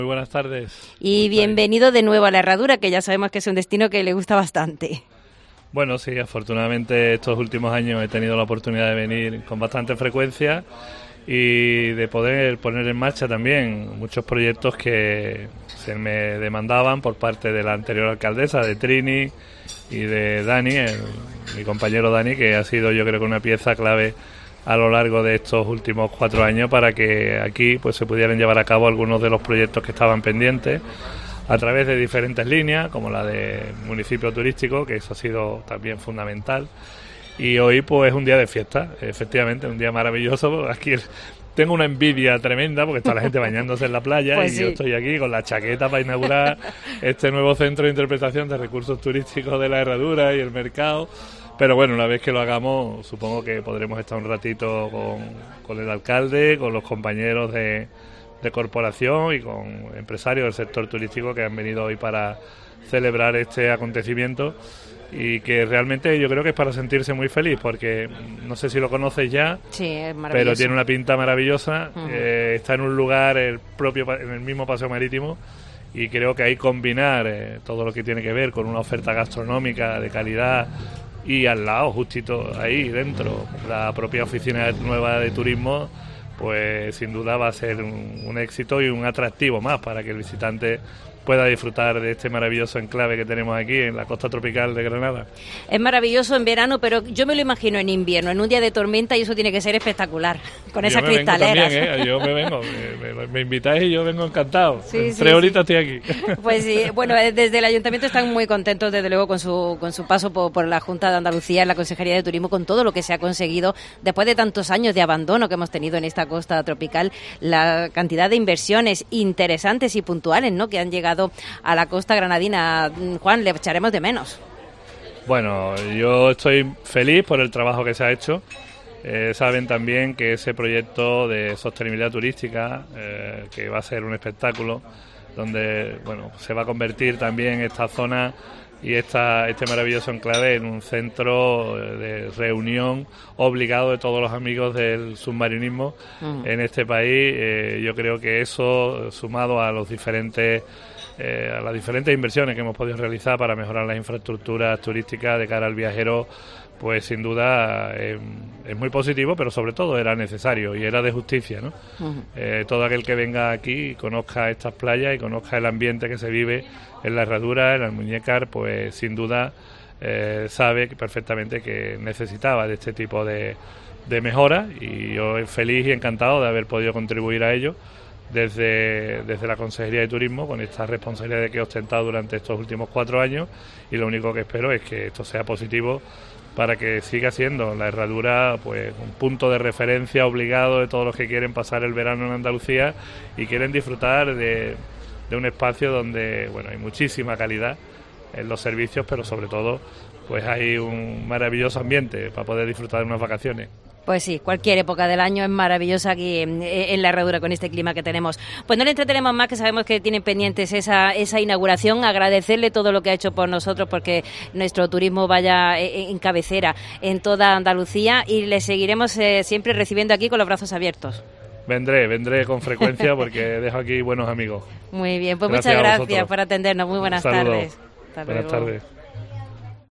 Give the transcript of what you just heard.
Muy buenas tardes. Y bienvenido de nuevo a La Herradura, que ya sabemos que es un destino que le gusta bastante. Bueno, sí, afortunadamente estos últimos años he tenido la oportunidad de venir con bastante frecuencia y de poder poner en marcha también muchos proyectos que se me demandaban por parte de la anterior alcaldesa, de Trini, y de Dani, mi compañero Dani, que ha sido, yo creo, que una pieza clave a lo largo de estos últimos 4 años para que aquí pues se pudieran llevar a cabo algunos de los proyectos que estaban pendientes a través de diferentes líneas, como la de municipio turístico, que eso ha sido también fundamental. Y hoy pues es un día de fiesta, efectivamente, un día maravilloso. Aquí tengo una envidia tremenda porque está la gente bañándose en la playa pues y sí. Yo estoy aquí con la chaqueta para inaugurar este nuevo centro de interpretación de recursos turísticos de La Herradura y el mercado. Pero bueno, una vez que lo hagamos, supongo que podremos estar un ratito con el alcalde, con los compañeros de corporación y con empresarios del sector turístico que han venido hoy para celebrar este acontecimiento y que realmente yo creo que es para sentirse muy feliz porque no sé si lo conoces ya, sí, es maravilloso. Pero tiene una pinta maravillosa, está en un lugar en el mismo paseo marítimo y creo que ahí combinar todo lo que tiene que ver con una oferta gastronómica de calidad y al lado, justito ahí dentro, la propia oficina nueva de turismo, pues sin duda va a ser un éxito y un atractivo más para que el visitante pueda disfrutar de este maravilloso enclave que tenemos aquí en la costa tropical de Granada. Es maravilloso en verano, pero yo me lo imagino en invierno, en un día de tormenta, y eso tiene que ser espectacular, con esas cristaleras. Yo me vengo, me invitáis y yo vengo encantado. Sí, en 3 horitas estoy aquí. Pues sí, bueno, desde el Ayuntamiento están muy contentos, desde luego, con su paso por la Junta de Andalucía, en la Consejería de Turismo, con todo lo que se ha conseguido después de tantos años de abandono que hemos tenido en esta costa tropical, la cantidad de inversiones interesantes y puntuales, ¿no?, que han llegado a la costa granadina. Juan, le echaremos de menos. Bueno, yo estoy feliz por el trabajo que se ha hecho. Saben también que ese proyecto de sostenibilidad turística, que va a ser un espectáculo, donde bueno se va a convertir también esta zona y este maravilloso enclave en un centro de reunión obligado de todos los amigos del submarinismo en este país. Yo creo que eso, sumado a las diferentes inversiones que hemos podido realizar para mejorar las infraestructuras turísticas de cara al viajero, pues sin duda es muy positivo, pero sobre todo era necesario y era de justicia, ¿no? Todo aquel que venga aquí y conozca estas playas y conozca el ambiente que se vive en La Herradura, en Almuñécar, pues sin duda sabe perfectamente que necesitaba de este tipo de mejoras, y yo feliz y encantado de haber podido contribuir a ello desde la Consejería de Turismo, con esta responsabilidad que he ostentado durante estos últimos 4 años, y lo único que espero es que esto sea positivo para que siga siendo La Herradura pues un punto de referencia obligado de todos los que quieren pasar el verano en Andalucía y quieren disfrutar de un espacio donde bueno hay muchísima calidad en los servicios, pero sobre todo pues hay un maravilloso ambiente para poder disfrutar de unas vacaciones. Pues sí, cualquier época del año es maravillosa aquí en La Herradura con este clima que tenemos. Pues no le entretenemos más, que sabemos que tienen pendientes esa inauguración. Agradecerle todo lo que ha hecho por nosotros, porque nuestro turismo vaya en cabecera en toda Andalucía, y le seguiremos siempre recibiendo aquí con los brazos abiertos. Vendré con frecuencia porque dejo aquí buenos amigos. Muy bien, pues gracias, muchas gracias por atendernos. Muy buenas tardes. Buenas tardes.